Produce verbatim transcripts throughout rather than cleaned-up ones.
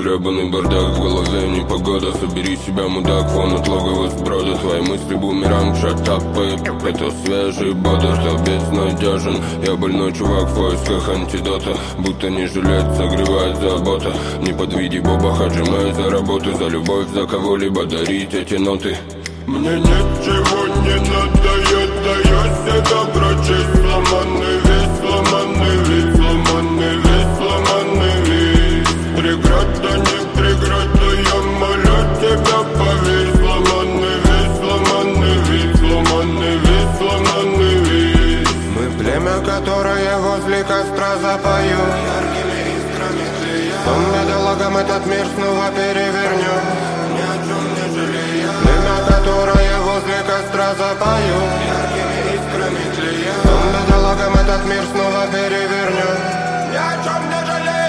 гребаный бардак в голове, непогода. Собери себя, мудак, фон от логова сброда. Твои мысли бумеранг, шатапает. Это свежий бодр, кто безнадежен. Я больной чувак в поисках антидота. Будто не жилет, согревает забота. Не подведи Боба Хаджима за работу, за любовь, за кого-либо дарить эти ноты. Мне ничего не надо, я даю себя прочесть. Сломанный весь, сломанный весь, сломанный весь, сломанный весь. Преграда, не преграда, я молю тебя, поверь. Сломанный весь, сломанный весь, сломанный весь, сломанный весь. Мы племя, которое возле костра запою. Яркими искрами тлея. Сон бедолагам этот мир снова перевернем. Ни о чем не жалея. Племя, которое возле костра запою. Яркими искрами тлея. Сон бедолагам этот мир снова перевернем. Ни о чем не жалея.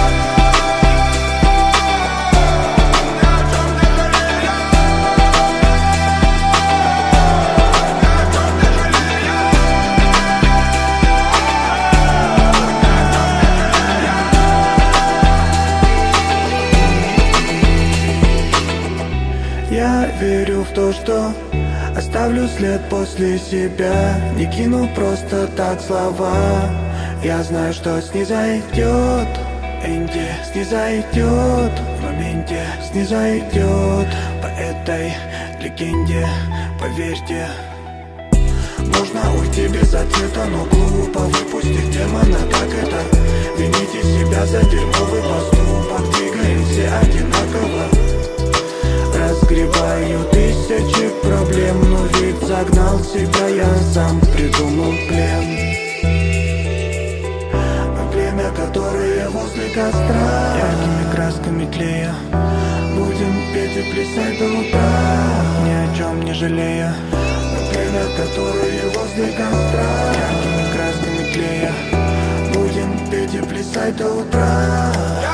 Я верю в то, что оставлю след после себя. Не кину просто так слова. Я знаю, что снизойдет Энди, снизойдет в моменте, снизойдет по этой легенде, поверьте. Можно уйти без ответа, но глупо выпустить демона. Так это вините себя за дерьмовый поступок. Двигаем все одинаково. Разгребаю тысячи проблем, но ведь загнал себя, я сам придумал плен. Мы племя, которое возле костра, яркими красками тлея. Будем петь и плясать до утра, ни о чем не жалея. Мы племя, которое возле костра, яркими красками тлея. Будем петь и плясать до утра.